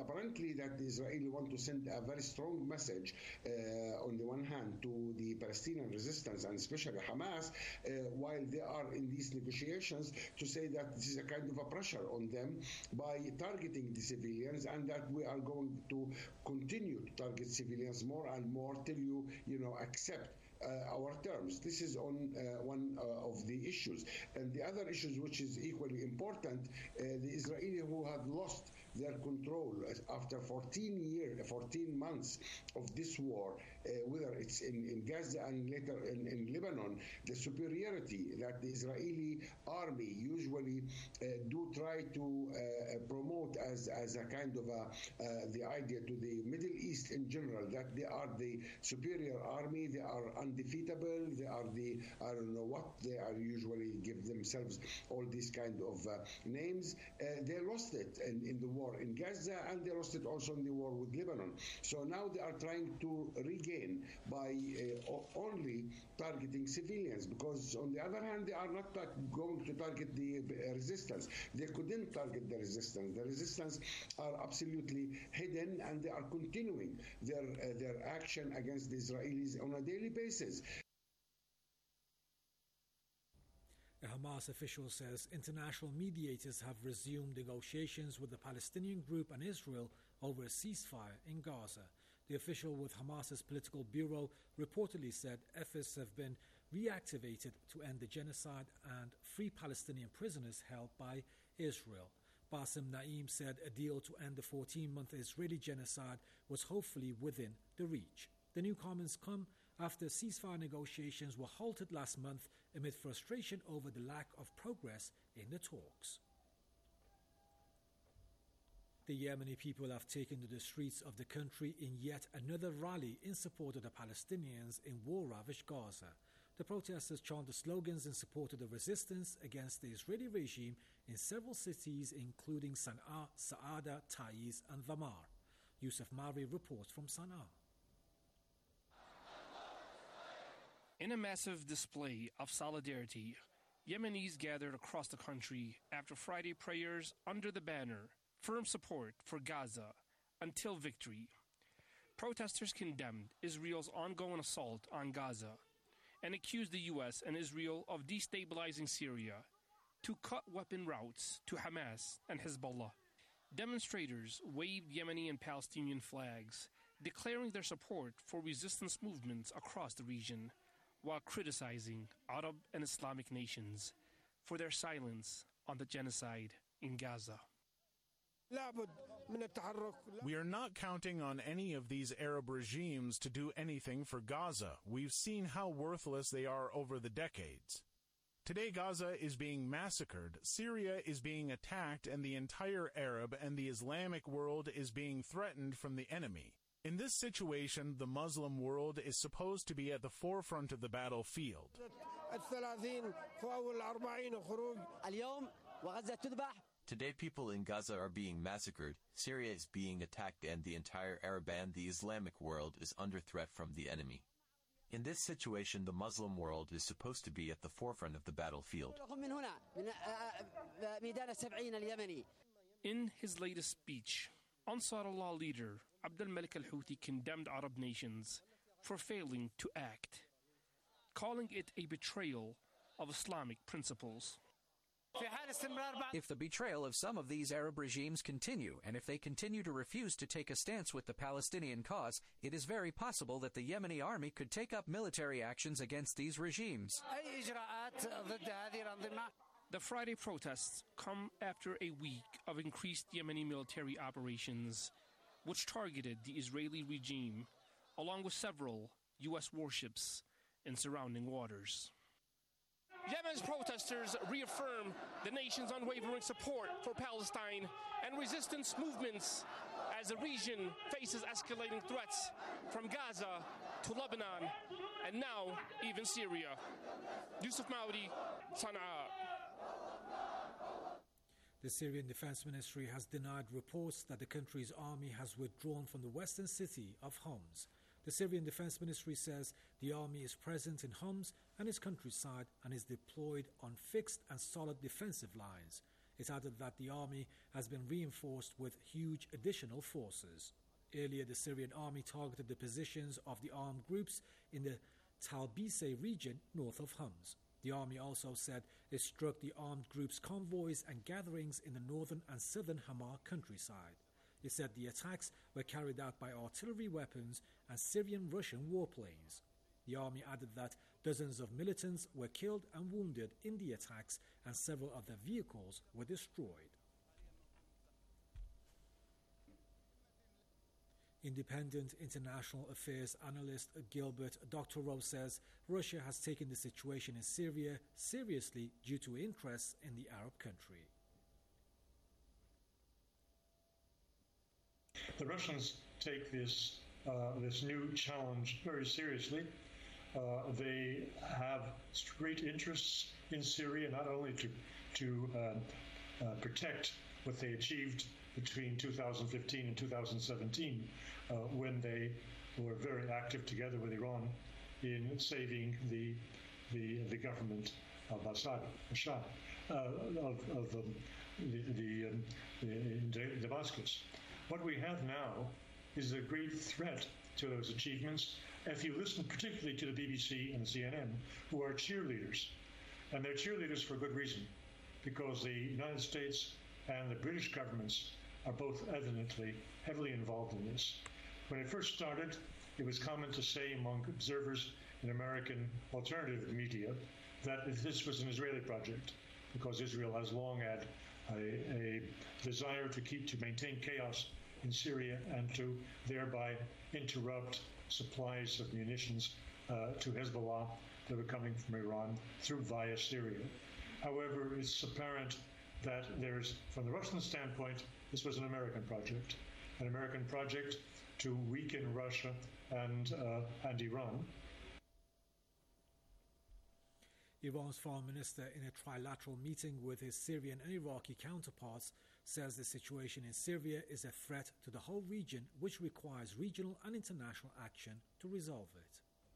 apparently that the Israeli want to send a very strong message on the one hand to the Palestinian resistance and especially Hamas while they are in these negotiations, to say that this is a kind of a pressure on them by targeting the civilians, and that we are going to continue to target civilians more and more till you accept our terms. This is on one of the issues. And the other issues, which is equally important, the Israelis who have lost their control after 14 months of this war, whether it's in Gaza and later in Lebanon, the superiority that the Israeli army usually do try to promote as a kind of the idea to the Middle East in general, that they are the superior army, they are undefeatable, they are the, I don't know what, they are usually give themselves all these kind of names. They lost it in the war in Gaza, and they lost it also in the war with Lebanon. So now they are trying to regain by only targeting civilians, because on the other hand, they are not going to target the resistance. They couldn't target the resistance. The resistance are absolutely hidden, and they are continuing their action against the Israelis on a daily basis. A Hamas official says international mediators have resumed negotiations with the Palestinian group and Israel over a ceasefire in Gaza. The official with Hamas's political bureau reportedly said efforts have been reactivated to end the genocide and free Palestinian prisoners held by Israel. Bassem Naim said a deal to end the 14-month Israeli genocide was hopefully within the reach. The new comments come after ceasefire negotiations were halted last month amid frustration over the lack of progress in the talks. The Yemeni people have taken to the streets of the country in yet another rally in support of the Palestinians in war-ravaged Gaza. The protesters chanted slogans in support of the resistance against the Israeli regime in several cities including Sana'a, Saada, Taiz and Dhamar. Yusuf Mari reports from Sana'a. In a massive display of solidarity, Yemenis gathered across the country after Friday prayers under the banner "Firm Support for Gaza Until Victory." Protesters condemned Israel's ongoing assault on Gaza and accused the U.S. and Israel of destabilizing Syria to cut weapon routes to Hamas and Hezbollah. Demonstrators waved Yemeni and Palestinian flags, declaring their support for resistance movements across the region, while criticizing Arab and Islamic nations for their silence on the genocide in Gaza. We are not counting on any of these Arab regimes to do anything for Gaza. We've seen how worthless they are over the decades. Today, Gaza is being massacred, Syria is being attacked, and the entire Arab and the Islamic world is being threatened from the enemy. In this situation, the Muslim world is supposed to be at the forefront of the battlefield. Today, people in Gaza are being massacred, Syria is being attacked, and the entire Arab and the Islamic world is under threat from the enemy. In this situation, the Muslim world is supposed to be at the forefront of the battlefield. In his latest speech, Ansar Allah leader Abdel Malik al-Houthi condemned Arab nations for failing to act, calling it a betrayal of Islamic principles. If the betrayal of some of these Arab regimes continue, and if they continue to refuse to take a stance with the Palestinian cause, it is very possible that the Yemeni army could take up military actions against these regimes. The Friday protests come after a week of increased Yemeni military operations, which targeted the Israeli regime, along with several U.S. warships in surrounding waters. Yemen's protesters reaffirm the nation's unwavering support for Palestine and resistance movements as the region faces escalating threats from Gaza to Lebanon and now even Syria. Yusuf Maudi, Sana'a. The Syrian Defense Ministry has denied reports that the country's army has withdrawn from the western city of Homs. The Syrian Defense Ministry says the army is present in Homs and its countryside and is deployed on fixed and solid defensive lines. It added that the army has been reinforced with huge additional forces. Earlier, the Syrian army targeted the positions of the armed groups in the Talbise region north of Homs. The army also said it struck the armed groups' convoys and gatherings in the northern and southern Hama countryside. It said the attacks were carried out by artillery weapons and Syrian-Russian warplanes. The army added that dozens of militants were killed and wounded in the attacks and several of their vehicles were destroyed. Independent international affairs analyst Gilbert Doctorow says Russia has taken the situation in Syria seriously due to interests in the Arab country. The Russians take this new challenge very seriously. They have great interests in Syria, not only to protect what they achieved between 2015 and 2017, when they were very active together with Iran in saving the government of Bashar in Damascus. What we have now is a great threat to those achievements. If you listen particularly to the BBC and the CNN, who are cheerleaders, and they're cheerleaders for good reason, because the United States and the British governments are both evidently heavily involved in this. When it first started, it was common to say among observers in American alternative media that this was an Israeli project, because Israel has long had a desire to maintain chaos in Syria and to thereby interrupt supplies of munitions to Hezbollah that were coming from Iran via Syria. However, it's apparent that from the Russian standpoint, this was an American project to weaken Russia and Iran. Iran's foreign minister, in a trilateral meeting with his Syrian and Iraqi counterparts, says the situation in Syria is a threat to the whole region, which requires regional and international action to resolve it.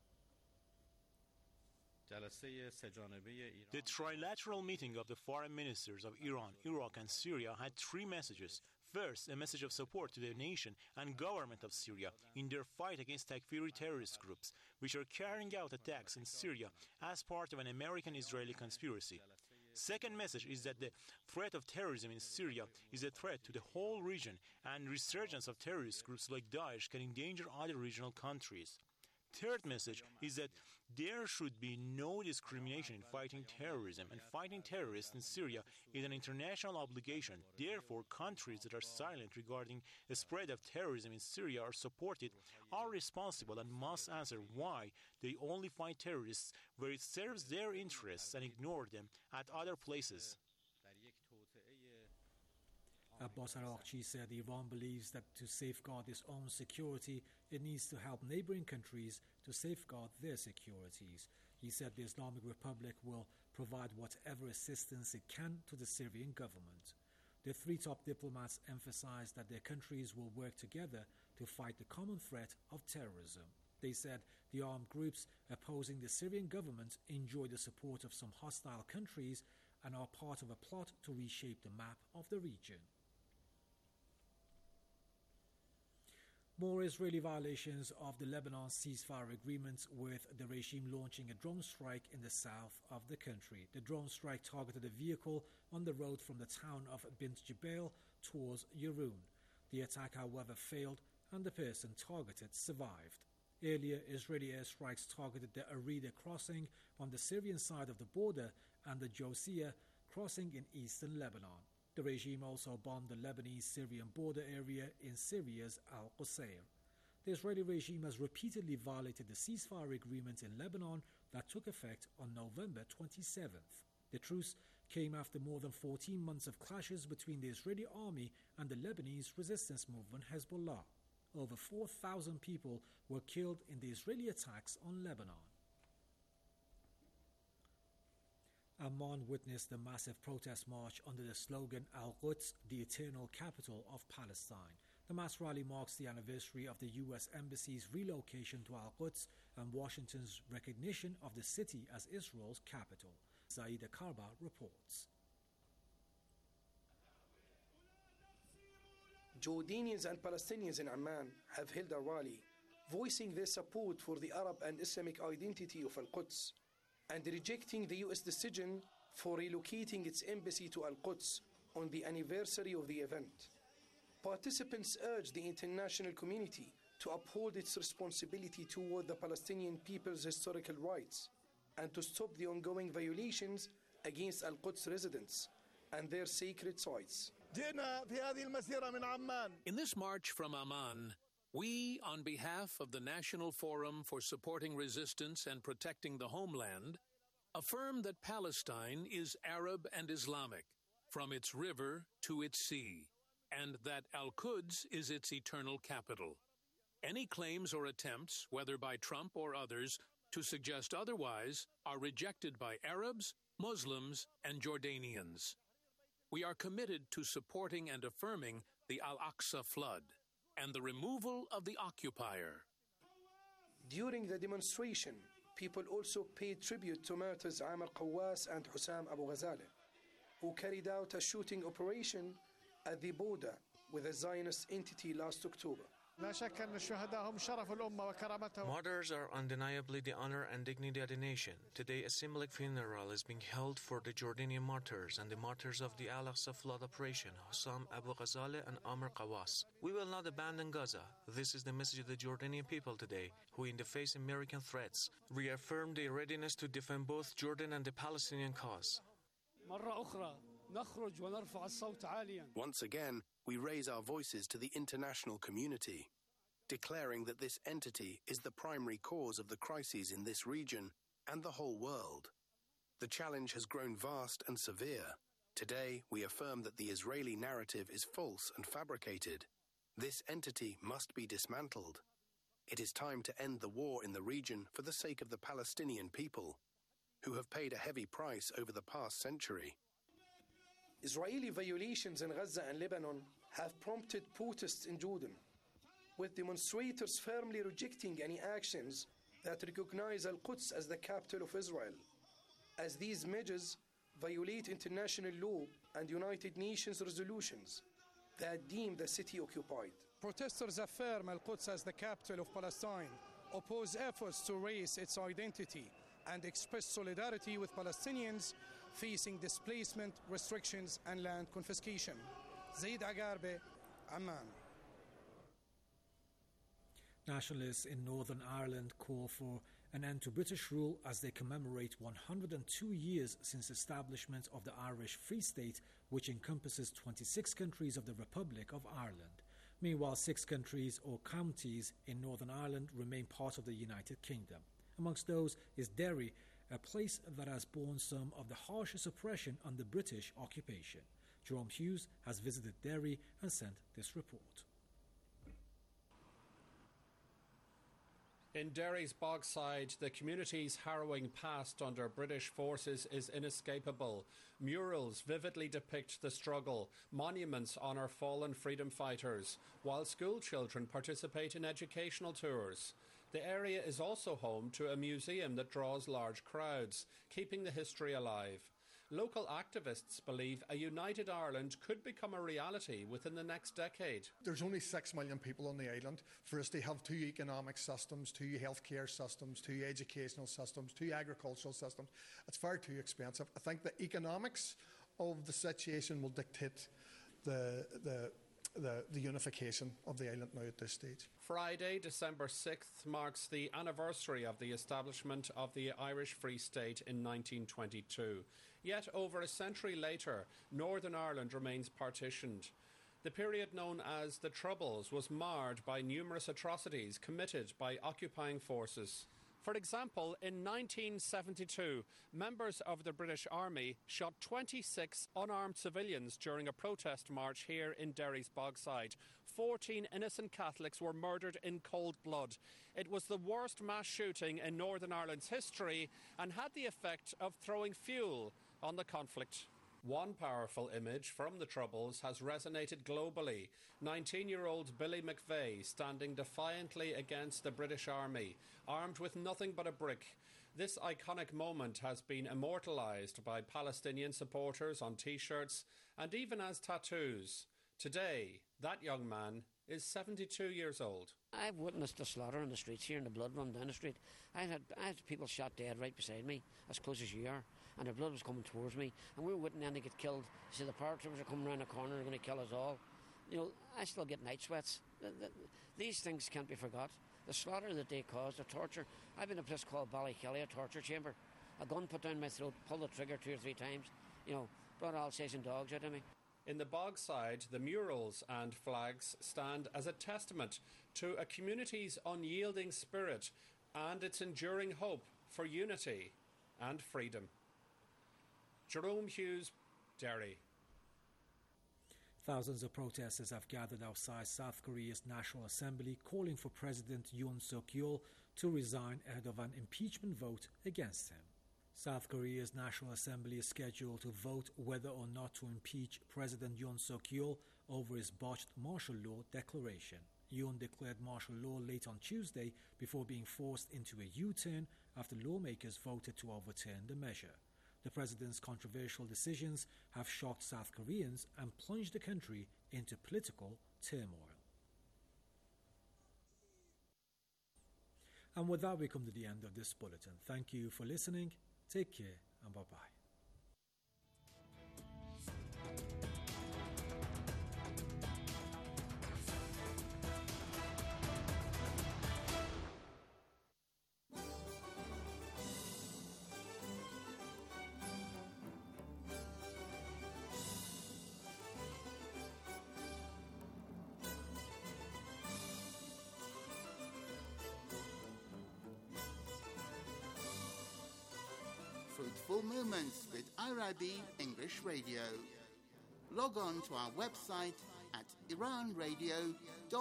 The trilateral meeting of the foreign ministers of Iran, Iraq and Syria had three messages. First, a message of support to the nation and government of Syria in their fight against Takfiri terrorist groups, which are carrying out attacks in Syria as part of an American-Israeli conspiracy. Second message is that the threat of terrorism in Syria is a threat to the whole region, and resurgence of terrorist groups like Daesh can endanger other regional countries. Third message is that there should be no discrimination in fighting terrorism, and fighting terrorists in Syria is an international obligation. Therefore, countries that are silent regarding the spread of terrorism in Syria or support it are responsible and must answer why they only fight terrorists where it serves their interests and ignore them at other places. Abbas Araghchi said Iran believes that to safeguard its own security, it needs to help neighboring countries to safeguard their securities. He said the Islamic Republic will provide whatever assistance it can to the Syrian government. The three top diplomats emphasized that their countries will work together to fight the common threat of terrorism. They said the armed groups opposing the Syrian government enjoy the support of some hostile countries and are part of a plot to reshape the map of the region. More Israeli violations of the Lebanon ceasefire agreement, with the regime launching a drone strike in the south of the country. The drone strike targeted a vehicle on the road from the town of Bint Jbeil towards Yaroun. The attack, however, failed and the person targeted survived. Earlier, Israeli airstrikes targeted the Arida crossing on the Syrian side of the border and the Josiah crossing in eastern Lebanon. The regime also bombed the Lebanese-Syrian border area in Syria's Al-Qusayr. The Israeli regime has repeatedly violated the ceasefire agreement in Lebanon that took effect on November 27th. The truce came after more than 14 months of clashes between the Israeli army and the Lebanese resistance movement Hezbollah. Over 4,000 people were killed in the Israeli attacks on Lebanon. Amman witnessed a massive protest march under the slogan Al-Quds, the eternal capital of Palestine. The mass rally marks the anniversary of the U.S. Embassy's relocation to Al-Quds and Washington's recognition of the city as Israel's capital. Zaida Karba reports. Jordanians and Palestinians in Amman have held a rally, voicing their support for the Arab and Islamic identity of Al-Quds and rejecting the U.S. decision for relocating its embassy to Al-Quds on the anniversary of the event. Participants urged the international community to uphold its responsibility toward the Palestinian people's historical rights and to stop the ongoing violations against Al-Quds residents and their sacred sites. In this march from Amman, we, on behalf of the National Forum for Supporting Resistance and Protecting the Homeland, affirm that Palestine is Arab and Islamic, from its river to its sea, and that Al-Quds is its eternal capital. Any claims or attempts, whether by Trump or others, to suggest otherwise are rejected by Arabs, Muslims, and Jordanians. We are committed to supporting and affirming the Al-Aqsa flood and the removal of the occupier. During the demonstration, people also paid tribute to martyrs Amr Qawas and Hussam Abu Ghazaleh, who carried out a shooting operation at the border with a Zionist entity last October. Martyrs are undeniably the honor and dignity of the nation. Today, a symbolic funeral is being held for the Jordanian martyrs and the martyrs of the Al-Aqsa flood operation, Hussam Abu Ghazaleh and Amr Qawas. We will not abandon Gaza. This is the message of the Jordanian people today, who, in the face of American threats, reaffirm their readiness to defend both Jordan and the Palestinian cause. Once again, we raise our voices to the international community, declaring that this entity is the primary cause of the crises in this region and the whole world. The challenge has grown vast and severe. Today, we affirm that the Israeli narrative is false and fabricated. This entity must be dismantled. It is time to end the war in the region for the sake of the Palestinian people, who have paid a heavy price over the past century. Israeli violations in Gaza and Lebanon have prompted protests in Jordan, with demonstrators firmly rejecting any actions that recognize Al-Quds as the capital of Israel, as these measures violate international law and United Nations resolutions that deem the city occupied. Protesters affirm Al-Quds as the capital of Palestine, oppose efforts to raise its identity, and express solidarity with Palestinians facing displacement, restrictions, and land confiscation. Zaid Agarbe, Amman. Nationalists in Northern Ireland call for an end to British rule as they commemorate 102 years since establishment of the Irish Free State, which encompasses 26 countries of the Republic of Ireland. Meanwhile, 6 countries or counties in Northern Ireland remain part of the United Kingdom. Amongst those is Derry, a place that has borne some of the harshest oppression under British occupation. Jerome Hughes has visited Derry and sent this report. In Derry's Bogside, the community's harrowing past under British forces is inescapable. Murals vividly depict the struggle. Monuments honour fallen freedom fighters, while school children participate in educational tours. The area is also home to a museum that draws large crowds, keeping the history alive. Local activists believe a united Ireland could become a reality within the next decade. There's only 6 million people on the island. For us to have 2 economic systems, 2 healthcare systems, 2 educational systems, 2 agricultural systems, it's far too expensive. I think the economics of the situation will dictate the unification of the island now at this stage. Friday, December 6th, marks the anniversary of the establishment of the Irish Free State in 1922. Yet, over a century later, Northern Ireland remains partitioned. The period known as the Troubles was marred by numerous atrocities committed by occupying forces. For example, in 1972, members of the British Army shot 26 unarmed civilians during a protest march here in Derry's Bogside. 14 innocent Catholics were murdered in cold blood. It was the worst mass shooting in Northern Ireland's history and had the effect of throwing fuel on the conflict. One powerful image from the Troubles has resonated globally. 19-year-old Billy McVeigh standing defiantly against the British Army, armed with nothing but a brick. This iconic moment has been immortalised by Palestinian supporters on T-shirts and even as tattoos. Today, that young man is 72 years old. I've witnessed the slaughter on the streets here and the blood run down the street. I had people shot dead right beside me, as close as you are, and the blood was coming towards me, and we were waiting then to get killed. You see, the paratroopers are coming around the corner, they're going to kill us all. You know, I still get night sweats. These things can't be forgot. The slaughter that they caused, the torture. I've been in a place called Ballykelly, a torture chamber. A gun put down my throat, pulled the trigger 2 or 3 times. You know, brought Alsatian dogs out of me. In the Bogside, the murals and flags stand as a testament to a community's unyielding spirit and its enduring hope for unity and freedom. Jerome Hughes, Derry. Thousands of protesters have gathered outside South Korea's National Assembly calling for President Yoon Suk-yeol to resign ahead of an impeachment vote against him. South Korea's National Assembly is scheduled to vote whether or not to impeach President Yoon Suk-yeol over his botched martial law declaration. Yoon declared martial law late on Tuesday before being forced into a U-turn after lawmakers voted to overturn the measure. The president's controversial decisions have shocked South Koreans and plunged the country into political turmoil. And with that, we come to the end of this bulletin. Thank you for listening. Take care and bye-bye. Fruitful Moments with IRIB English Radio. Log on to our website at iranradio.ir.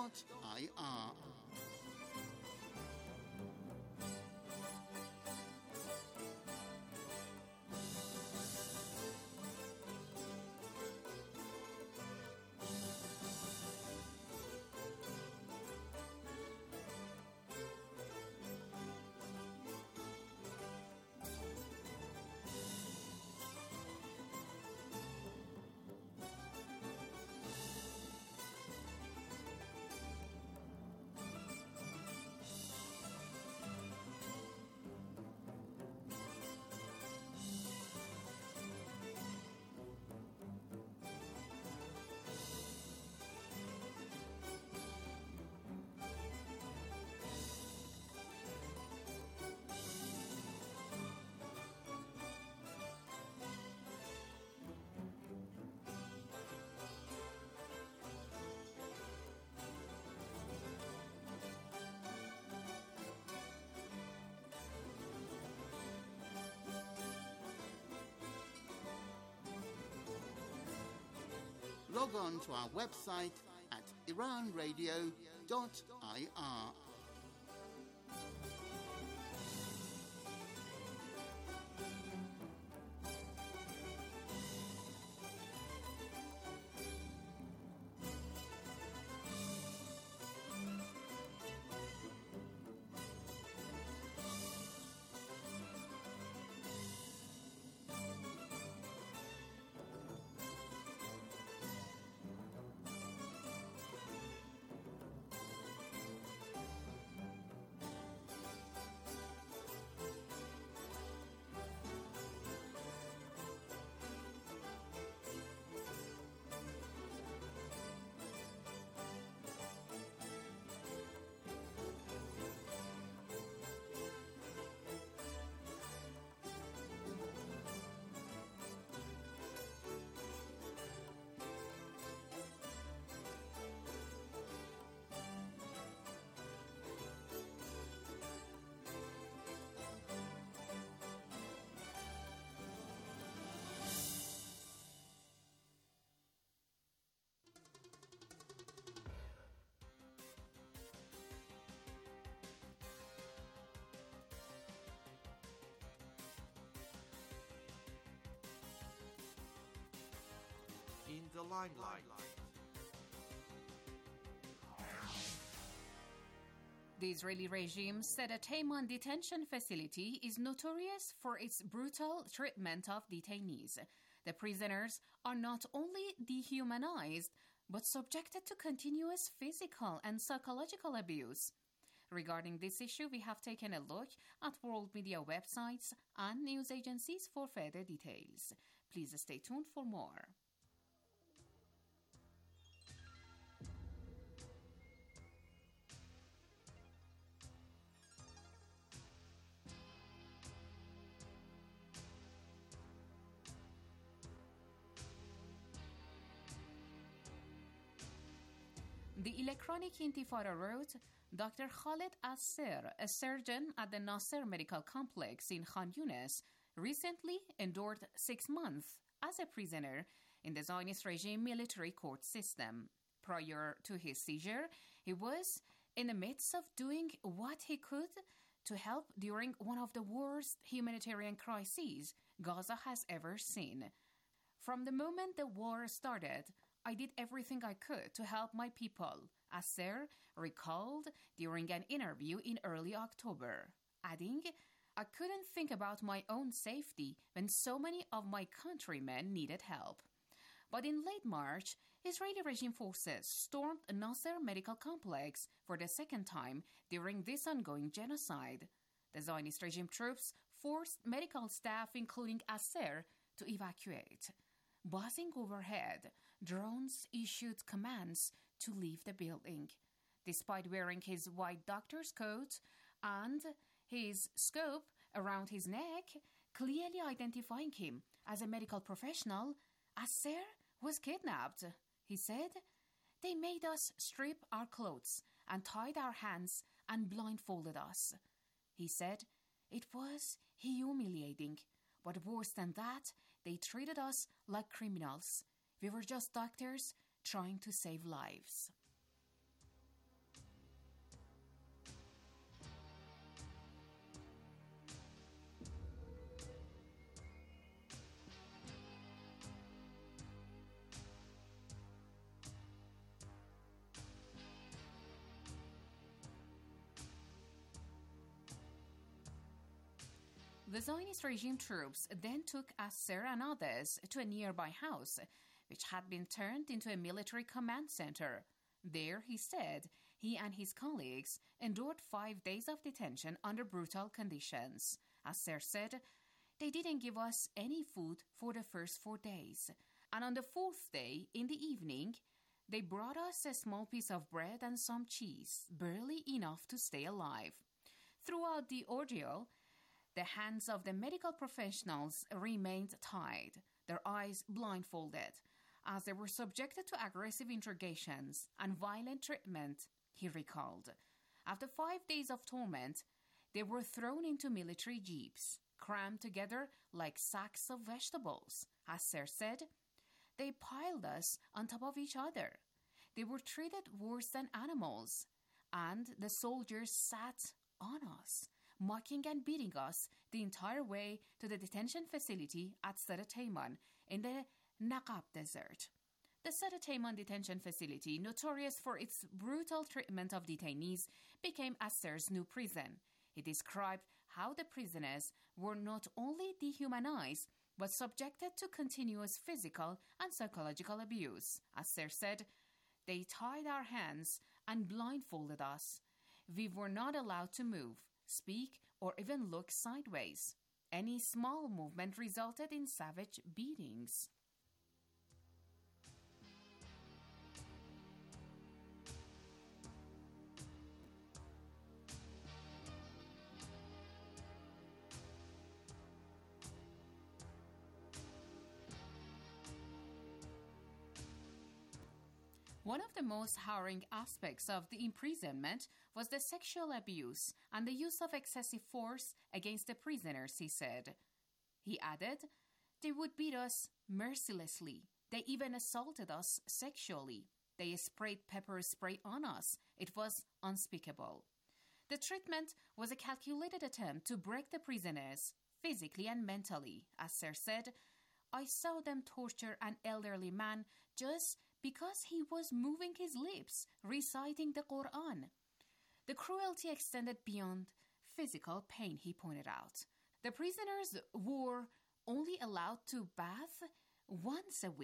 Log on to our website at iranradio.ir. In the limelight. The Israeli regime said a Taman detention facility is notorious for its brutal treatment of detainees. The prisoners are not only dehumanized, but subjected to continuous physical and psychological abuse. Regarding this issue, we have taken a look at world media websites and news agencies for further details. Please stay tuned for more. The Electronic Intifada wrote, Dr. Khaled Asser, a surgeon at the Nasser Medical Complex in Khan Yunis, recently endured 6 months as a prisoner in the Zionist regime military court system. Prior to his seizure, he was in the midst of doing what he could to help during one of the worst humanitarian crises Gaza has ever seen. From the moment the war started, I did everything I could to help my people, Asser recalled during an interview in early October, adding, I couldn't think about my own safety when so many of my countrymen needed help. But in late March, Israeli regime forces stormed Nasser Medical Complex for the second time during this ongoing genocide. The Zionist regime troops forced medical staff, including Asser, to evacuate. Buzzing overhead, drones issued commands to leave the building. Despite wearing his white doctor's coat and his scope around his neck, clearly identifying him as a medical professional, Asser was kidnapped. He said, They made us strip our clothes and tied our hands and blindfolded us. He said, It was humiliating, but worse than that, they treated us like criminals. We were just doctors trying to save lives. The Zionist regime troops then took Asser and others to a nearby house, which had been turned into a military command center. There, he said, he and his colleagues endured 5 days of detention under brutal conditions. Asser said, They didn't give us any food for the first 4 days, and on the 4th day, in the evening, they brought us a small piece of bread and some cheese, barely enough to stay alive. Throughout the ordeal, the hands of the medical professionals remained tied, their eyes blindfolded, as they were subjected to aggressive interrogations and violent treatment, he recalled. After 5 days of torment, they were thrown into military jeeps, crammed together like sacks of vegetables. Asser said, They piled us on top of each other. They were treated worse than animals, and the soldiers sat on us, mocking and beating us the entire way to the detention facility at Sderot Haiman in the Naqab Desert. The Sderot Haiman detention facility, notorious for its brutal treatment of detainees, became Asser's new prison. He described how the prisoners were not only dehumanized, but subjected to continuous physical and psychological abuse. Asser said, They tied our hands and blindfolded us. We were not allowed to move, speak, or even look sideways. Any small movement resulted in savage beatings. One of the most harrowing aspects of the imprisonment was the sexual abuse and the use of excessive force against the prisoners, he said. He added, They would beat us mercilessly. They even assaulted us sexually. They sprayed pepper spray on us. It was unspeakable. The treatment was a calculated attempt to break the prisoners physically and mentally. Asser said, I saw them torture an elderly man just because he was moving his lips, reciting the Quran. The cruelty extended beyond physical pain, he pointed out. The prisoners were only allowed to bath once a week,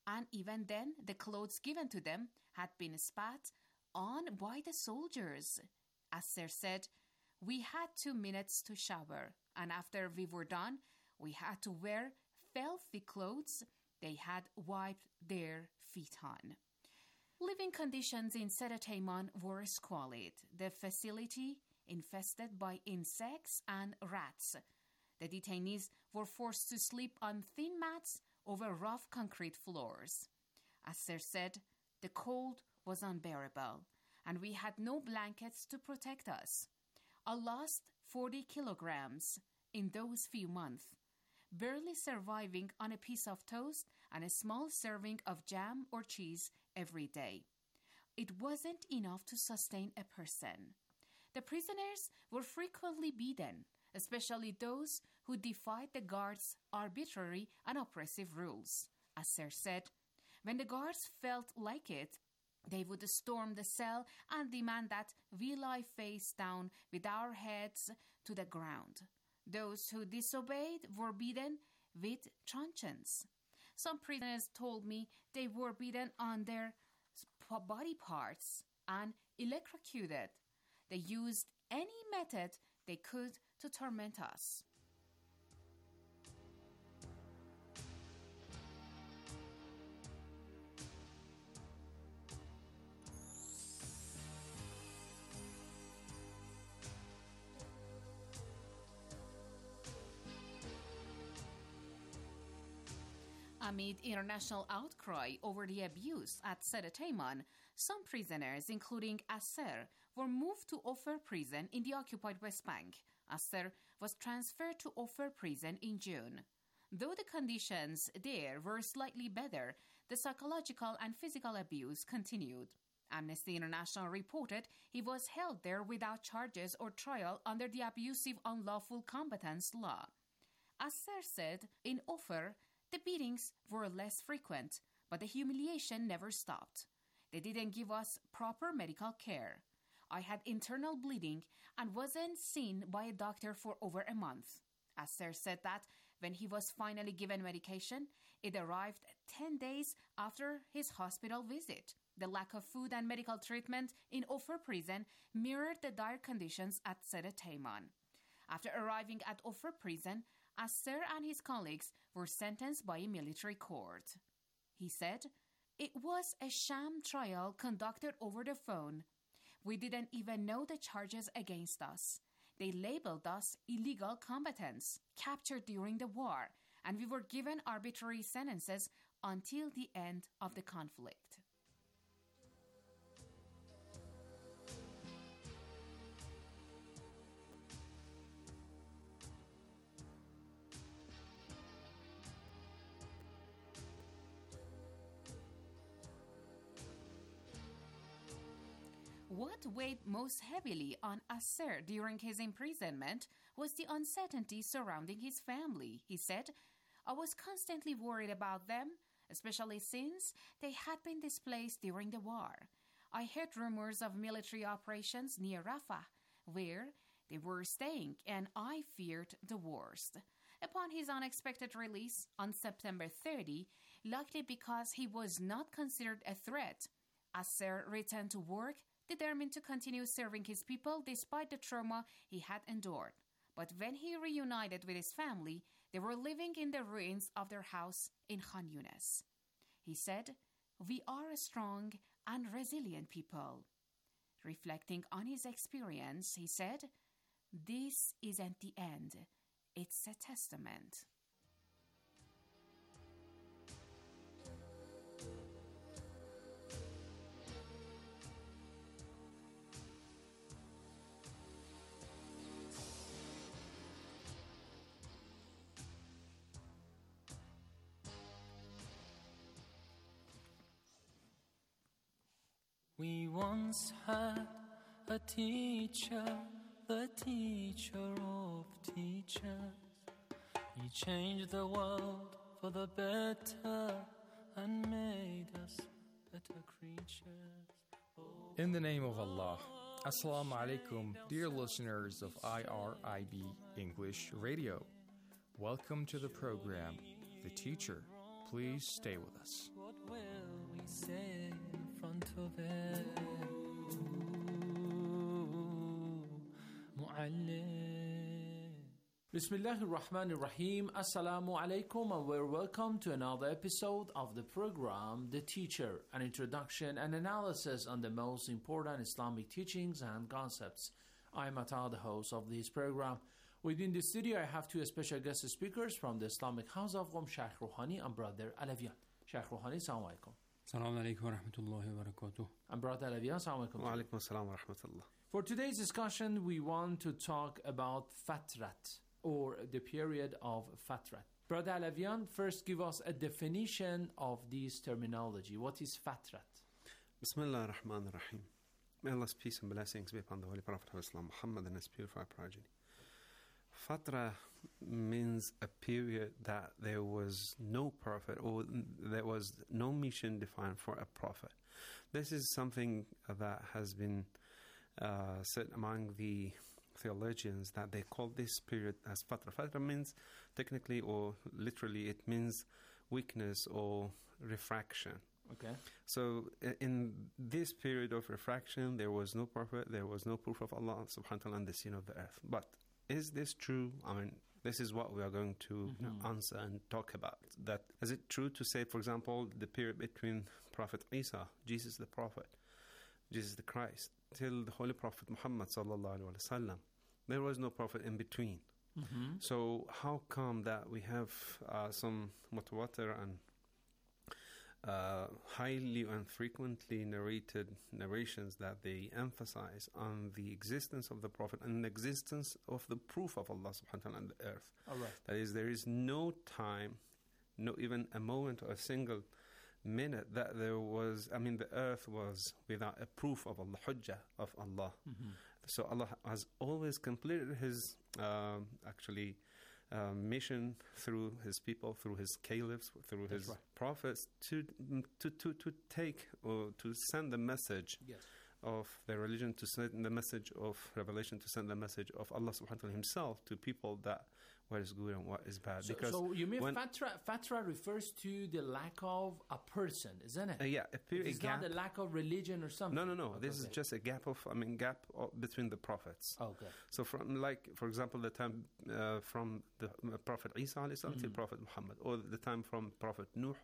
and even then the clothes given to them had been spat on by the soldiers. Asser said, "We had 2 minutes to shower, and after we were done, we had to wear filthy clothes they had wiped their feet on." Living conditions in Sede Taimon were squalid, the facility infested by insects and rats. The detainees were forced to sleep on thin mats over rough concrete floors. Asser said, "The cold was unbearable, and we had no blankets to protect us. I lost 40 kilograms in those few months, barely surviving on a piece of toast and a small serving of jam or cheese every day. It wasn't enough to sustain a person." The prisoners were frequently beaten, especially those who defied the guards' arbitrary and oppressive rules. Asser said, "When the guards felt like it, they would storm the cell and demand that we lie face down with our heads to the ground. Those who disobeyed were beaten with truncheons. Some prisoners told me they were beaten on their body parts and electrocuted. They used any method they could to torment us." Amid international outcry over the abuse at Sede Taimon, some prisoners, including Asser, were moved to Ofer prison in the occupied West Bank. Asser was transferred to Ofer prison in June. Though the conditions there were slightly better, the psychological and physical abuse continued. Amnesty International reported he was held there without charges or trial under the abusive unlawful combatants law. Asser said, "In Ofer, the beatings were less frequent, but the humiliation never stopped. They didn't give us proper medical care. I had internal bleeding and wasn't seen by a doctor for over a month." Asser said that when he was finally given medication, it arrived 10 days after his hospital visit. The lack of food and medical treatment in Ofer prison mirrored the dire conditions at Sede Taimon. After arriving at Ofer prison, Asser and his colleagues were sentenced by a military court. He said, "It was a sham trial conducted over the phone. We didn't even know the charges against us. They labeled us illegal combatants, captured during the war, and we were given arbitrary sentences until the end of the conflict." What weighed most heavily on Asser during his imprisonment was the uncertainty surrounding his family. He said, "I was constantly worried about them, especially since they had been displaced during the war. I heard rumors of military operations near Rafah, where they were staying, and I feared the worst." Upon his unexpected release on September 30, likely because he was not considered a threat, Asser returned to work, determined to continue serving his people despite the trauma he had endured. But when he reunited with his family, they were living in the ruins of their house in Khan Yunis. He said, "We are a strong and resilient people." Reflecting on his experience, he said, "This isn't the end. It's a testament." We once had a teacher, the teacher of teachers. He changed the world for the better and made us better creatures. In the name of Allah, Assalamu alaikum, dear listeners of IRIB English Radio. Welcome to the program, The Teacher. Please stay with us. What say in front of it. Bismillahir Rahmanir Rahim. Assalamu alaikum, and we're welcome to another episode of the program The Teacher, an introduction and analysis on the most important Islamic teachings and concepts. I'm Atta, the host of this program. Within the studio, I have two special guest speakers from the Islamic House of Qom, Sheikh Rouhani and Brother Alavian. Sheikh Rouhani, assalamu alaikum. Assalamu alaikum wa rahmatullahi wa barakatuh. And Brother Alavian, assalamu alaikum. Wa alaikum assalam wa rahmatullah. For today's discussion, we want to talk about Fatrat, or the period of Fatrat. Brother Alavian, first give us a definition of this terminology. What is Fatrat? Bismillah ar-Rahman ar-Rahim. May Allah's peace and blessings be upon the Holy Prophet of Islam, Muhammad, and his purified progeny. Fatra means a period that there was no prophet or there was no mission defined for a prophet. This is something that has been said among the theologians, that they call this period as Fatra. Fatra means technically or literally it means weakness or refraction. Okay. So in this period of refraction, there was no prophet, there was no proof of Allah subhanahu wa ta'ala on the scene of the earth. But is this true? I mean, this is what we are going to answer and talk about. That is it true to say, for example, the period between Prophet Isa, Jesus the Prophet, Jesus the Christ, till the Holy Prophet Muhammad sallallahu alaihi wasallam, there was no prophet in between. So how come that we have some mutawatir and highly and frequently narrated narrations that they emphasize on the existence of the Prophet and the existence of the proof of Allah subhanahu wa ta'ala on the earth? All right. That is, there is no time, no even a moment or a single minute that there was, the earth was without a proof of Allah, hujjah of Allah. So Allah has always completed His mission through His people, through His caliphs, through His prophets, to take or to send the message of their religion, to send the message of revelation, to send the message of Allah subhanahu wa ta'ala Himself to people, that what is good and what is bad. So you mean Fatra refers to the lack of a person, isn't it? Yeah, it's not the lack of religion or something. No. This is just a gap between the prophets. Okay. So from, for example, the time from the Prophet Isa alayhi salam till Prophet Muhammad, or the time from Prophet Nuh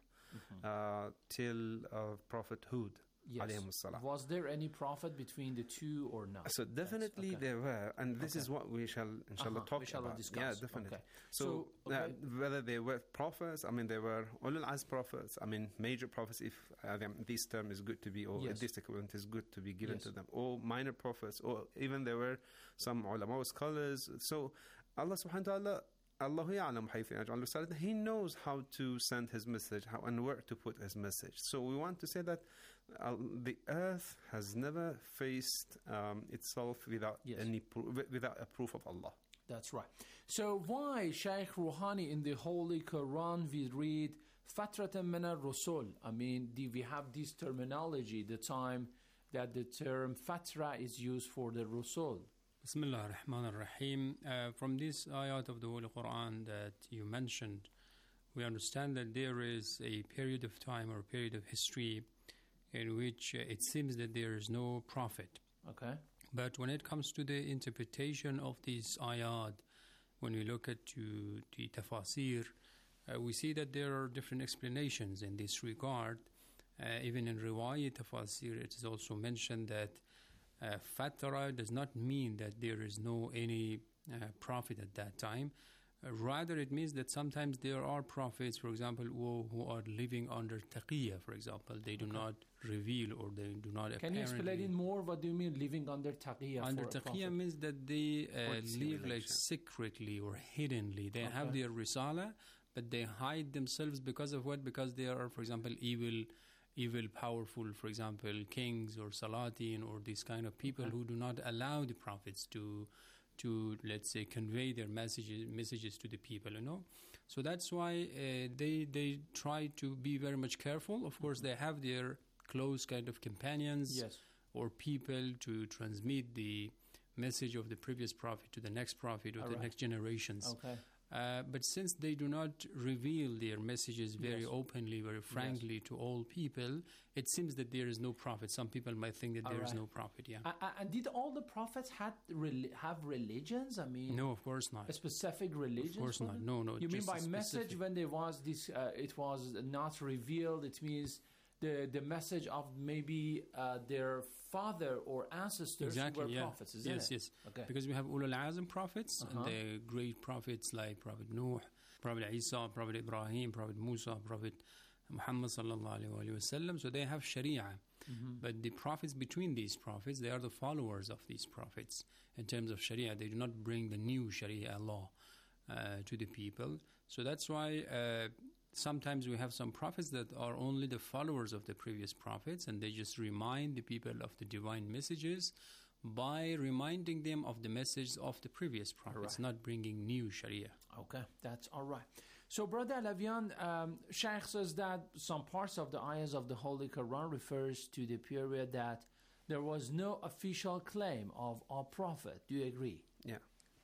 till Prophet Hud. Yes. Was there any prophet between the two or not? So definitely there were, and this is what we shall inshallah talk about. Discuss. Yeah, definitely. Okay. So whether they were prophets, they were ulul azm prophets, major prophets, if this term is good to be, or this equivalent is good to be given to them, or minor prophets, or even there were some ulama scholars. So Allah subhanahu wa ta'ala, Allahu ya'lam haythu yaj'al risalatahu, He knows how to send His message, how and where to put His message. So we want to say that the earth has never faced itself without without a proof of Allah. That's right. So why, Shaykh Rouhani, in the Holy Quran we read Fatratan min ar-Rusul? We have this terminology, the time that the term Fatra is used for the Rusul. Bismillah ar-Rahman ar-Rahim. From this ayat of the Holy Quran that you mentioned, we understand that there is a period of time or a period of history in which it seems that there is no prophet. Okay. But when it comes to the interpretation of these ayat, when we look at the tafasir, we see that there are different explanations in this regard. Even in riwayat tafasir, it is also mentioned that Fatra does not mean that there is no any prophet at that time. Rather, it means that sometimes there are prophets, for example, who are living under taqiyya, for example. They do not reveal, or they do not apparently... Can you explain it more? What do you mean living under taqiyya? Under taqiyya means that they live secretly or hiddenly. They have their risala, but they hide themselves because of what? Because they are, for example, evil, powerful, for example, kings or Salatin or these kind of people who do not allow the prophets to let's say convey their messages to the people, So that's why they try to be very much careful. Of course, they have their close kind of companions or people to transmit the message of the previous prophet to the next prophet or the next generations. But since they do not reveal their messages very openly, very frankly to all people, it seems that there is no prophet. Some people might think that there is no prophet, And did all the prophets have religions? I mean, no, of course not. A specific religion? Of course not. No. You mean by message when there was this, it was not revealed, it means the message of maybe their father or ancestors who were prophets, isn't it? Yes. Okay. Because we have Ulul Azm prophets, and the great prophets like Prophet Nuh, Prophet Isa, Prophet Ibrahim, Prophet Musa, Prophet Muhammad sallallahu alaihi wasallam. So they have Sharia. But the prophets between these prophets, they are the followers of these prophets in terms of Sharia. They do not bring the new Sharia law to the people. So that's why sometimes we have some prophets that are only the followers of the previous prophets, and they just remind the people of the divine messages by reminding them of the message of the previous prophets, not bringing new Sharia. Okay, that's all right. So, Brother Alavian, Shaykh says that some parts of the ayahs of the Holy Quran refers to the period that there was no official claim of a prophet. Do you agree? Yeah.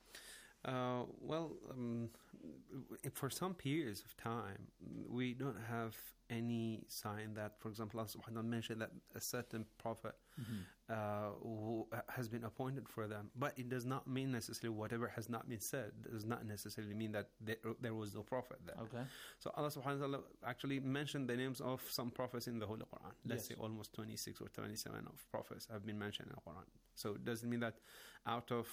For some periods of time, we don't have any sign that, for example, Allah subhanahu wa ta'ala mentioned that a certain prophet who has been appointed for them. But it does not mean necessarily whatever has not been said does not necessarily mean that there was no prophet there. Okay. So Allah subhanahu wa ta'ala actually mentioned the names of some prophets in the Holy Quran. Let's say almost 26 or 27 of prophets have been mentioned in the Quran. So it doesn't mean that out of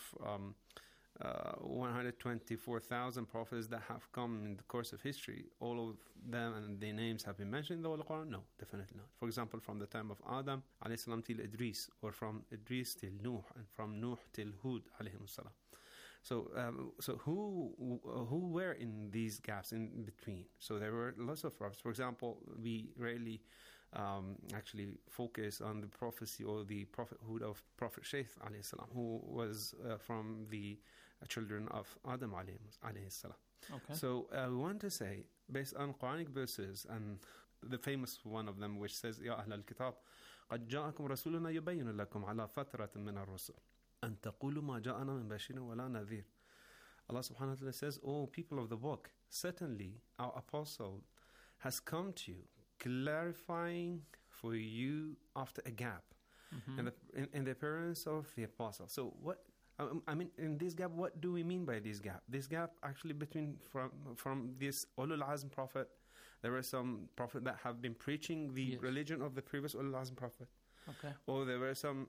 124,000 prophets that have come in the course of history, all of them and their names have been mentioned in the Holy Quran? No, definitely not. For example, from the time of Adam alayhi salam till Idris, or from Idris till Nuh, and from Nuh till Hud alayhi salam. So who were in these gaps in between? So there were lots of prophets. For example, we rarely actually focus on the prophecy or the prophethood of Prophet Shaykh alayhi salam, who was from the children of Adam alayhi salam. Okay. So we want to say, based on Quranic verses, and the famous one of them which says, يا أهل الكتاب قد جاءكم رسولنا يبين لكم على فترة من الرسل أن تقولوا ما جاءنا من بشير ولا نذير. Allah subhanahu wa ta'ala says, "Oh people of the book, certainly our apostle has come to you, clarifying for you after a gap in the appearance of the apostle." So what? I mean, in this gap, what do we mean by this gap? This gap actually between from this Ulul Azm prophet, there were some prophet that have been preaching the religion of the previous Ulul Azm prophet. Okay. Or there were some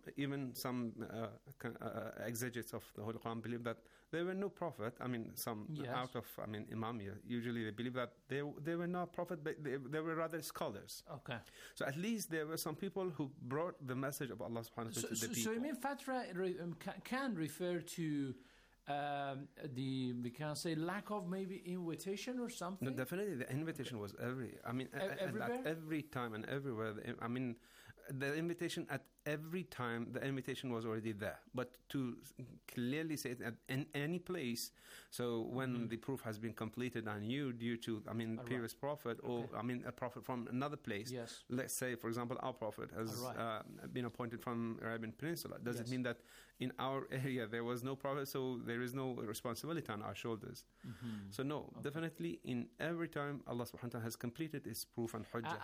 exegetes of the Holy Quran believe that there were no prophet. I mean, out of Imamiyah, usually they believe that they were not prophet, but they were rather scholars. Okay. So at least there were some people who brought the message of Allah subhanahu wa ta'ala to the people. So you mean Fatra can refer to we can say lack of maybe invitation or something? No, definitely the invitation was every time and everywhere. I mean, the invitation at every time, the invitation was already there. But to clearly say it in any place, so when the proof has been completed on you due to, previous prophet, or, a prophet from another place. Yes. Let's say, for example, our prophet has been appointed from Arabian Peninsula. Does it mean that in our area there was no prophet, so there is no responsibility on our shoulders? So no, definitely in every time Allah subhanahu wa ta'ala has completed His proof and hujjah.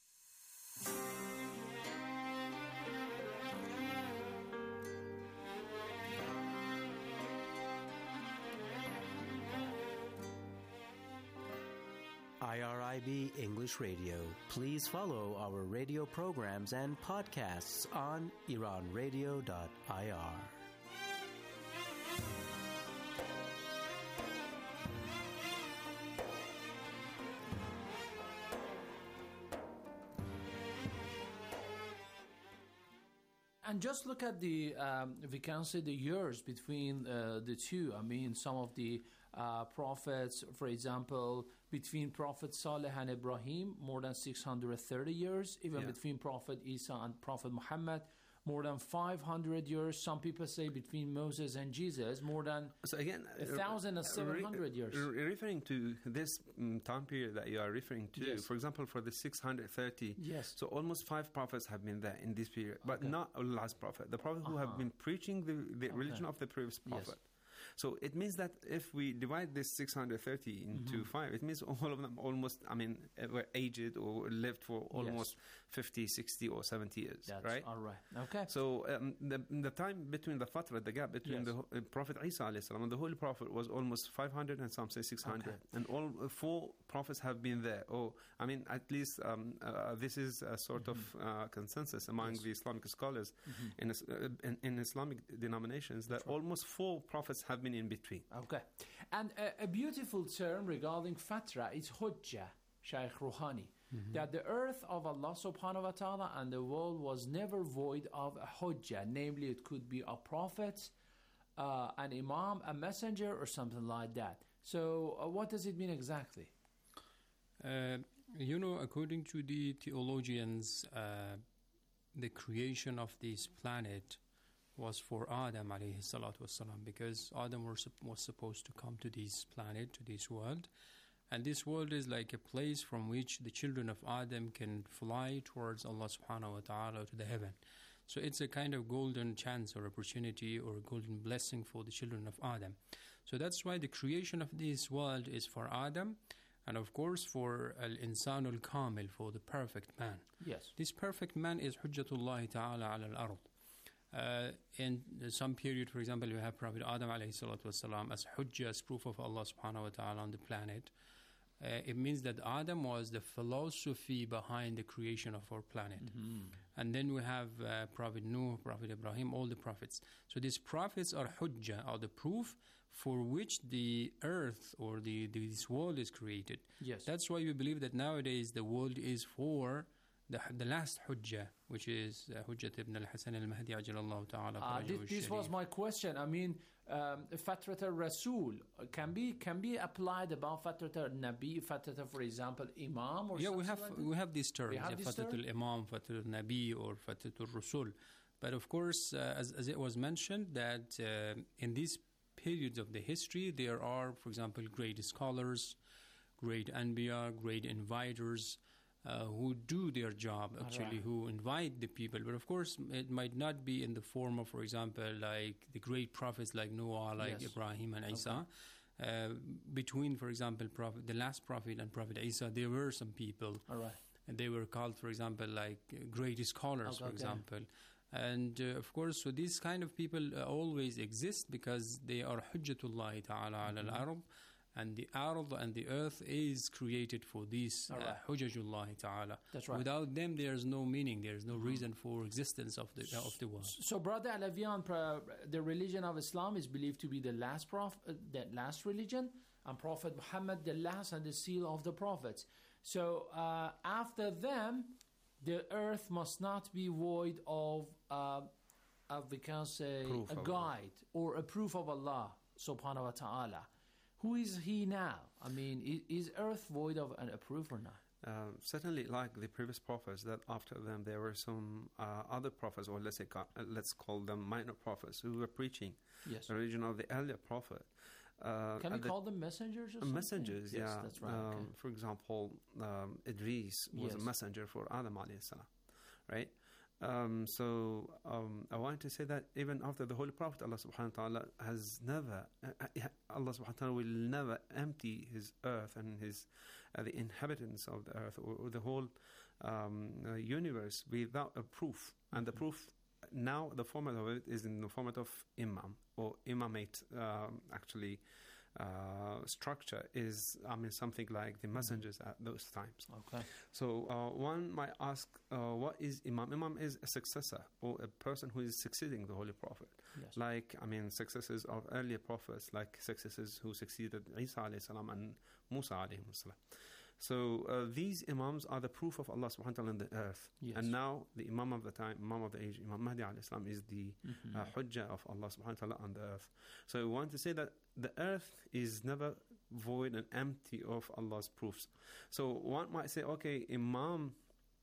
IRIB English Radio. Please follow our radio programs and podcasts on iranradio.ir. And just look at we can say the years between the two. I mean, some of the prophets, for example, between Prophet Saleh and Ibrahim, more than 630 years. Even between Prophet Isa and Prophet Muhammad, more than 500 years. Some people say between Moses and Jesus, more than 1,700 years. Referring to this time period that you are referring to, for example, for the 630, so almost 5 prophets have been there in this period, but not a last prophet. The prophet who have been preaching the religion of the previous prophet. So it means that if we divide this 630 into 5, it means all of them almost, were aged or lived for almost 50, 60 or 70 years, That's right? all right. Okay. So the time between the fatra, the gap between the Prophet Isa alayhi salam and the Holy Prophet was almost 500 and some say 600. And all 4 prophets have been there. At least this is a sort of consensus among the Islamic scholars in Islamic denominations that almost 4 prophets have been in between. Okay. And a beautiful term regarding fatra is hujjah, Shaykh Rouhani. That the earth of Allah subhanahu wa ta'ala and the world was never void of a hujjah. Namely, it could be a prophet, an imam, a messenger, or something like that. So what does it mean exactly? According to the theologians, the creation of this planet was for Adam alayhi salatu wasalam, because Adam was supposed to come to this planet, to this world. And this world is like a place from which the children of Adam can fly towards Allah subhanahu wa ta'ala to the heaven. So it's a kind of golden chance or opportunity or golden blessing for the children of Adam. So that's why the creation of this world is for Adam, and of course for al-insan al-kamil, for the perfect man. Yes. This perfect man is hujjatullah ta'ala ala al-ard. In some period, for example, we have Prophet Adam alayhi salatu wasalam as hujjah, as proof of Allah subhanahu wa ta'ala on the planet. It means that Adam was the philosophy behind the creation of our planet. And then we have Prophet Nuh, Prophet Ibrahim, all the prophets. So these prophets are hujjah, are the proof for which the earth or this world is created. Yes. That's why we believe that nowadays the world is for the last hujjah, which is Hujjat ibn al-Hasan al-Mahdi ajalallahu ta'ala. This was my question. Fatrat al-Rasul can be applied about Fatrat al-Nabi, Fatrat, for example, Imam or something we have these terms, Fatrat al-Imam, Fatrat al-Nabi or Fatrat al-Rasul. But of course, as it was mentioned, that in these periods of the history, there are, for example, great scholars, great anbiya, great inviters, who do their job, actually, who invite the people. But of course, it might not be in the form of, for example, like the great prophets like Noah, like Ibrahim and Isa. Between, for example, the last prophet and Prophet Isa, there were some people. And they were called, for example, like great scholars, for example. And of course, so these kind of people always exist because they are hujjatullah ta'ala ala al-ard. And the ard and the earth is created for this hujjatullah ta'ala. That's right. Without them, there is no meaning. There is no reason for existence of the world. So, Brother Alavian, the religion of Islam is believed to be the last religion, and Prophet Muhammad the last and the seal of the prophets. So, after them, the earth must not be void of we can say, a guide or a proof of Allah subhanahu wa ta'ala. Who is he now? Is earth void of a proof or not? Certainly, like the previous prophets, that after them there were some other prophets, or let's call them minor prophets, who were preaching the religion of the earlier prophet. Can we call them messengers or something? Messengers, yes, that's right. For example, Idris was a messenger for Adam alayhi salam, right? So I want to say that even after the Holy Prophet, Allah subhanahu wa ta'ala has never, Allah subhanahu wa ta'ala will never empty his earth and his the inhabitants of the earth or the whole universe without a proof. And the proof now, the format of it is in the format of imam or imamate, actually. Structure is, something like the messengers at those times. Okay. So one might ask, what is imam? Imam is a successor or a person who is succeeding the Holy Prophet. Yes. Like, successors of earlier prophets, like successors who succeeded Isa alayhi salam and Musa alayhi salam. So these imams are the proof of Allah subhanahu wa ta'ala on the earth. Yes. And now the imam of the time, imam of the age, Imam Mahdi alayhi salam, is the hujjah of Allah subhanahu wa ta'ala on the earth. So we want to say that the earth is never void and empty of Allah's proofs. So one might say, okay, imam's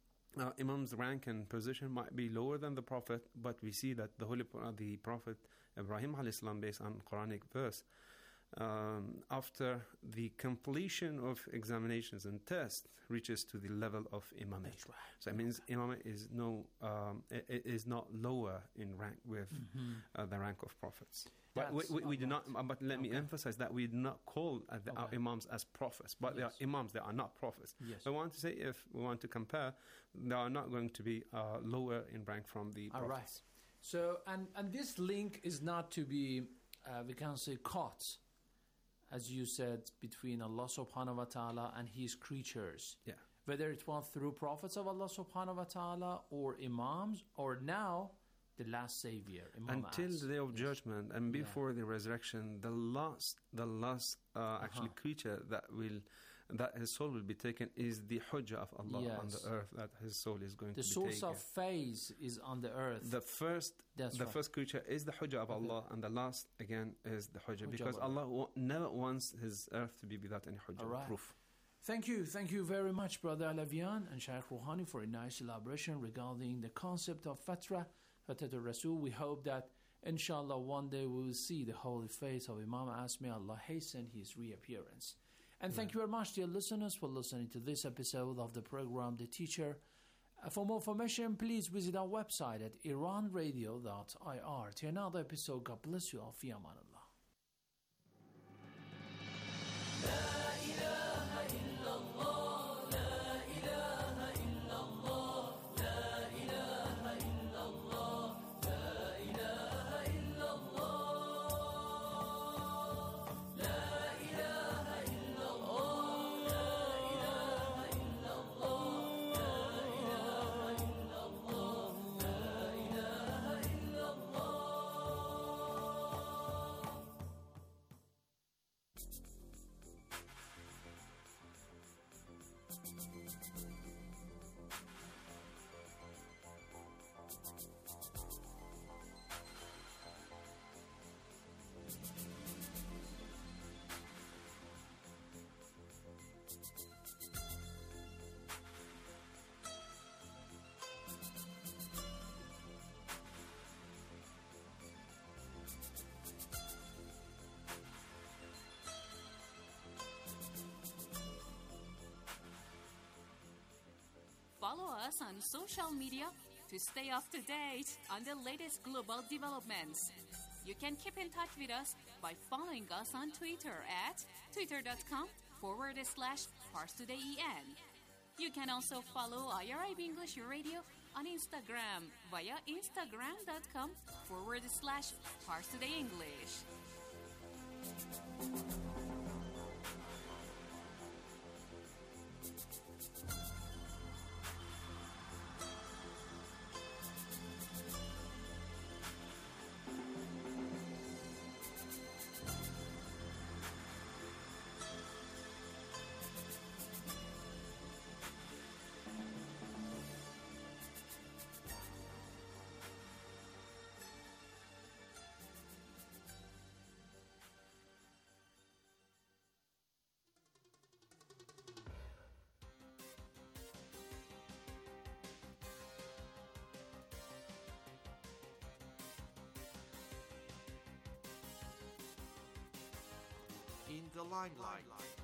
rank and position might be lower than the Prophet, but we see that the Prophet Ibrahim alayhi salam, based on Quranic verse, after the completion of examinations and tests, reaches to the level of imamate. That's right. So it means imamate is not lower in rank with the rank of prophets. But we do not. But let me emphasize that we do not call our imams as prophets, but they are imams. They are not prophets. Yes. I want to say, if we want to compare, they are not going to be lower in rank from the prophets. All right. So and this link is not to be we can say caught, as you said, between Allah subhanahu wa ta'ala and his creatures. Yeah. Whether it was through prophets of Allah subhanahu wa ta'ala or imams, or now the last savior, Imam until As. the day of judgment and before the resurrection, the last actually creature that his soul will be taken is the hujjah of Allah on the earth, that his soul is going to be taken. The source of faith is on the earth. The first creature is the hujjah of Allah, and the last again is the hujjah, because Allah never wants his earth to be without any hujjah proof. Thank you very much, Brother Alavian and Shaykh Rouhani, for a nice elaboration regarding the concept of Fatra Rasul. We hope that inshallah one day we will see the holy face of Imam As. May Allah hasten his reappearance. And thank you very much, dear listeners, for listening to this episode of the program The Teacher. For more information, please visit our website at iranradio.ir. To another episode, God bless you all. Fi aman Allah. Follow us on social media to stay up to date on the latest global developments. You can keep in touch with us by following us on Twitter at twitter.com/ParsTodayEN. You can also follow IRIB English Radio on Instagram via instagram.com/ParsTodayEnglish. In the limelight.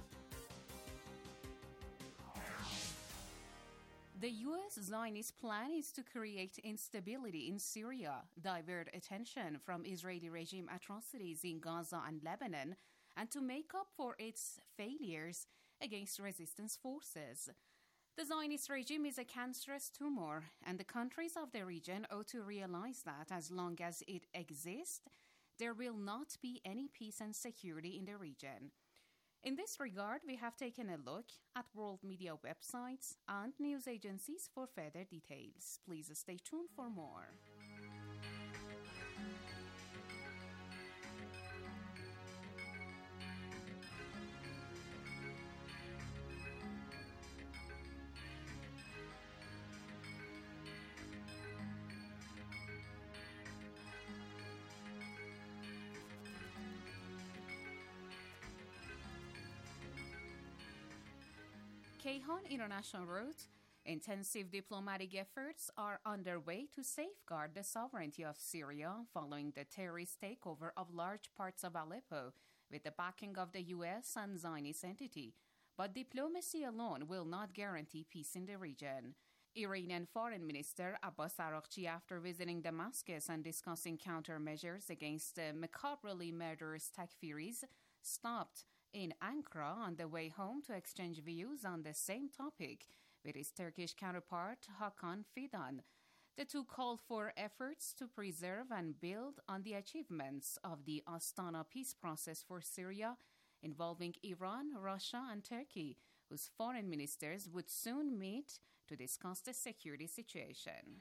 The U.S. Zionist plan is to create instability in Syria, divert attention from Israeli regime atrocities in Gaza and Lebanon, and to make up for its failures against resistance forces. The Zionist regime is a cancerous tumor, and the countries of the region ought to realize that as long as it exists, there will not be any peace and security in the region. In this regard, we have taken a look at world media websites and news agencies for further details. Please stay tuned for more. Kayhan International wrote, intensive diplomatic efforts are underway to safeguard the sovereignty of Syria following the terrorist takeover of large parts of Aleppo with the backing of the U.S. and Zionist entity. But diplomacy alone will not guarantee peace in the region. Iranian Foreign Minister Abbas Araghchi, after visiting Damascus and discussing countermeasures against the macabrely murderous Takfiris, stopped in Ankara on the way home to exchange views on the same topic with his Turkish counterpart Hakan Fidan. The two called for efforts to preserve and build on the achievements of the Astana peace process for Syria, involving Iran, Russia, and Turkey, whose foreign ministers would soon meet to discuss the security situation.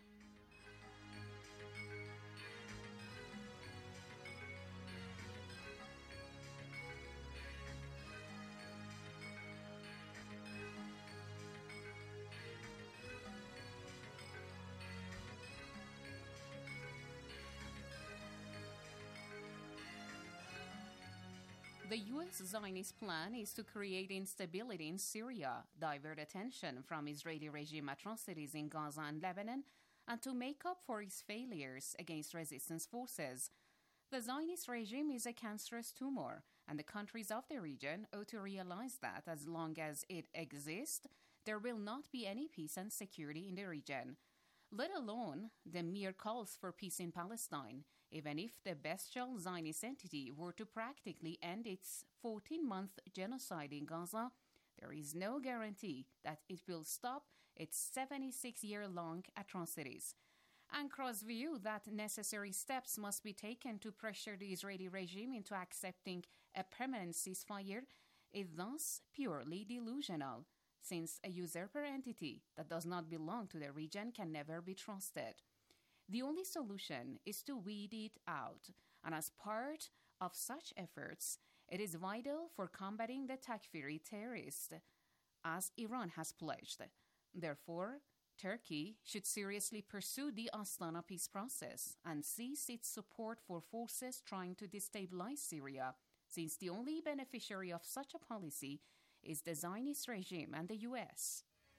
The U.S. Zionist plan is to create instability in Syria, divert attention from Israeli regime atrocities in Gaza and Lebanon, and to make up for its failures against resistance forces. The Zionist regime is a cancerous tumor, and the countries of the region ought to realize that as long as it exists, there will not be any peace and security in the region, let alone the mere calls for peace in Palestine. Even if the bestial Zionist entity were to practically end its 14-month genocide in Gaza, there is no guarantee that it will stop its 76-year-long atrocities. Ankara's view that necessary steps must be taken to pressure the Israeli regime into accepting a permanent ceasefire is thus purely delusional, since a usurper entity that does not belong to the region can never be trusted. The only solution is to weed it out, and as part of such efforts, it is vital for combating the Takfiri terrorists, as Iran has pledged. Therefore, Turkey should seriously pursue the Astana peace process and cease its support for forces trying to destabilize Syria, since the only beneficiary of such a policy is the Zionist regime and the U.S.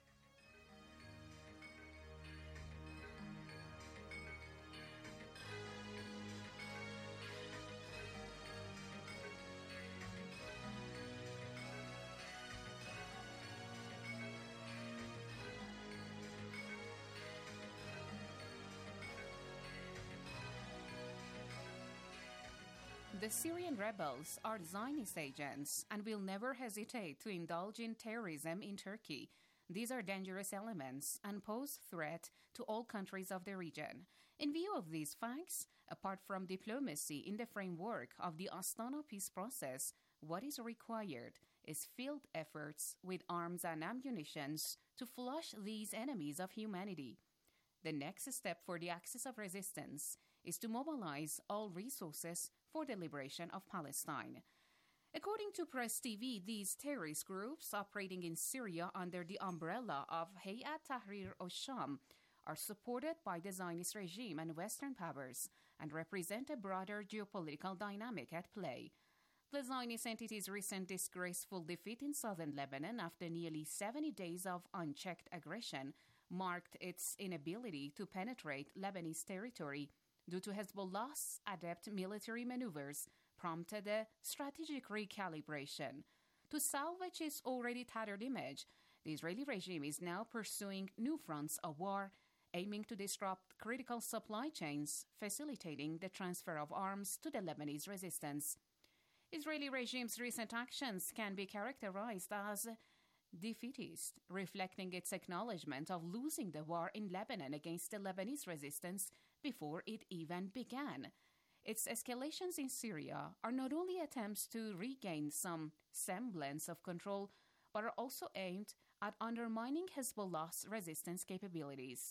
The Syrian rebels are Zionist agents and will never hesitate to indulge in terrorism in Turkey. These are dangerous elements and pose threat to all countries of the region. In view of these facts, apart from diplomacy in the framework of the Astana peace process, what is required is field efforts with arms and ammunitions to flush these enemies of humanity. The next step for the axis of resistance is to mobilize all resources for the liberation of Palestine. According to Press TV, these terrorist groups operating in Syria under the umbrella of Hayat Tahrir al-Sham are supported by the Zionist regime and Western powers and represent a broader geopolitical dynamic at play. The Zionist entity's recent disgraceful defeat in southern Lebanon after nearly 70 days of unchecked aggression marked its inability to penetrate Lebanese territory due to Hezbollah's adept military maneuvers prompted a strategic recalibration. To salvage its already tattered image, the Israeli regime is now pursuing new fronts of war, aiming to disrupt critical supply chains, facilitating the transfer of arms to the Lebanese resistance. Israeli regime's recent actions can be characterized as defeatist, reflecting its acknowledgement of losing the war in Lebanon against the Lebanese resistance before it even began. Its escalations in Syria are not only attempts to regain some semblance of control, but are also aimed at undermining Hezbollah's resistance capabilities.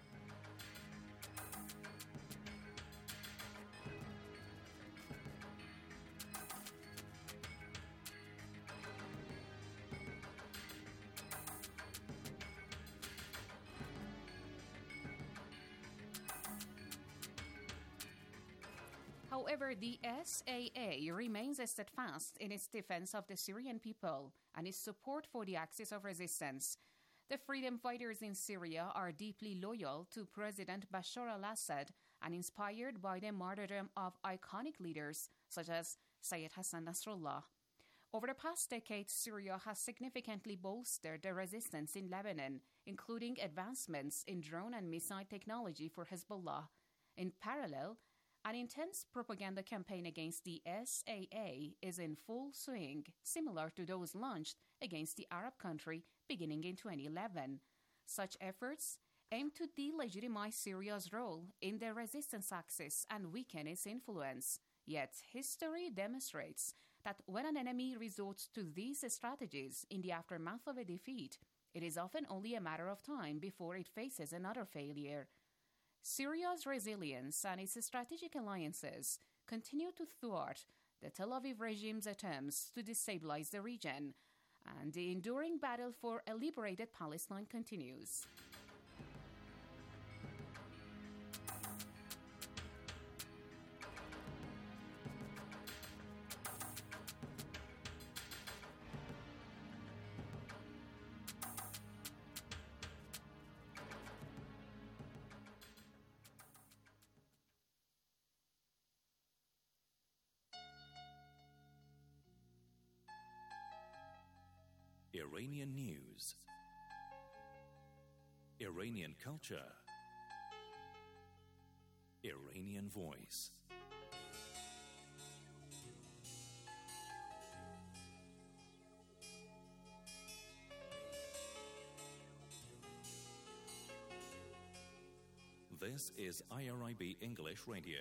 However, the SAA remains steadfast in its defense of the Syrian people and its support for the axis of resistance. The freedom fighters in Syria are deeply loyal to President Bashar al-Assad and inspired by the martyrdom of iconic leaders such as Syed Hassan Nasrallah. Over the past decade, Syria has significantly bolstered the resistance in Lebanon, including advancements in drone and missile technology for Hezbollah. In parallel, an intense propaganda campaign against the SAA is in full swing, similar to those launched against the Arab country beginning in 2011. Such efforts aim to delegitimize Syria's role in the resistance axis and weaken its influence. Yet, history demonstrates that when an enemy resorts to these strategies in the aftermath of a defeat, it is often only a matter of time before it faces another failure. Syria's resilience and its strategic alliances continue to thwart the Tel Aviv regime's attempts to destabilize the region, and the enduring battle for a liberated Palestine continues. Iranian news, Iranian culture, Iranian voice. This is IRIB English Radio.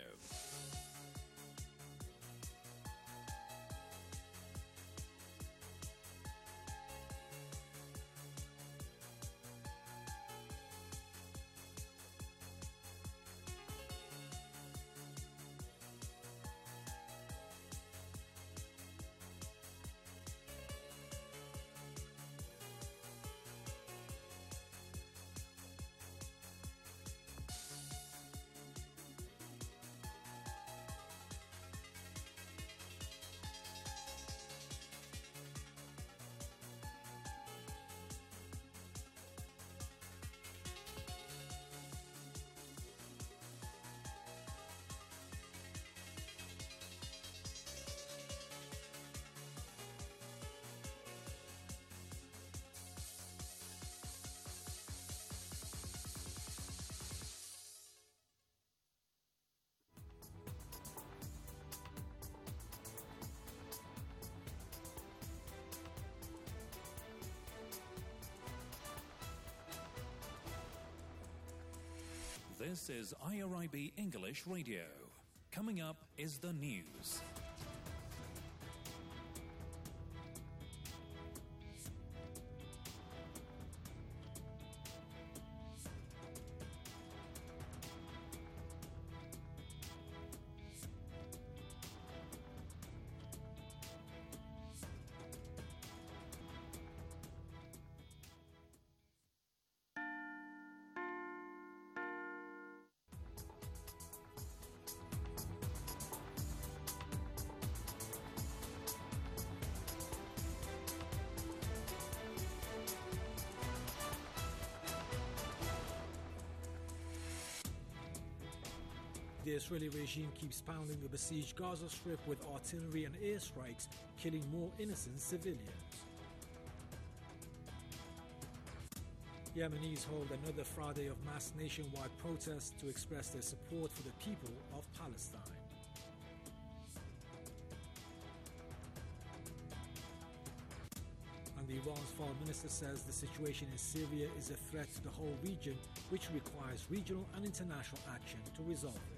This is IRIB English Radio. Coming up is the news. The Israeli regime keeps pounding the besieged Gaza Strip with artillery and airstrikes, killing more innocent civilians. Yemenis hold another Friday of mass nationwide protests to express their support for the people of Palestine. And Iran's foreign minister says the situation in Syria is a threat to the whole region, which requires regional and international action to resolve it.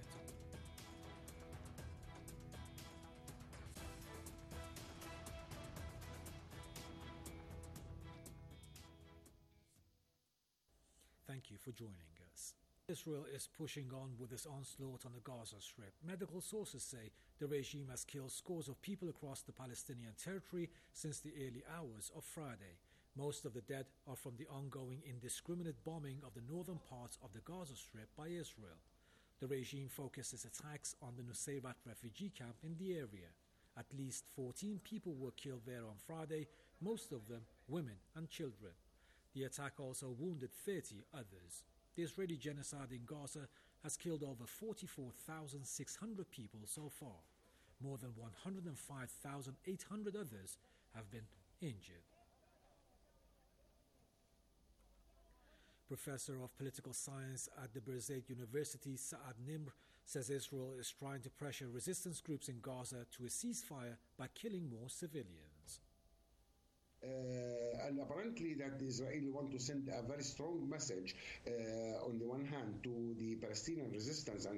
Thank you for joining us. Israel is pushing on with its onslaught on the Gaza Strip. Medical sources say the regime has killed scores of people across the Palestinian territory since the early hours of Friday. Most of the dead are from the ongoing indiscriminate bombing of the northern parts of the Gaza Strip by Israel. The regime focuses attacks on the Nusayrat refugee camp in the area. At least 14 people were killed there on Friday, most of them women and children. The attack also wounded 30 others. The Israeli genocide in Gaza has killed over 44,600 people so far. More than 105,800 others have been injured. Professor of Political Science at the Birzeit University, Saad Nimr, says Israel is trying to pressure resistance groups in Gaza to a ceasefire by killing more civilians. And apparently that the Israeli want to send a very strong message on the one hand to the Palestinian resistance and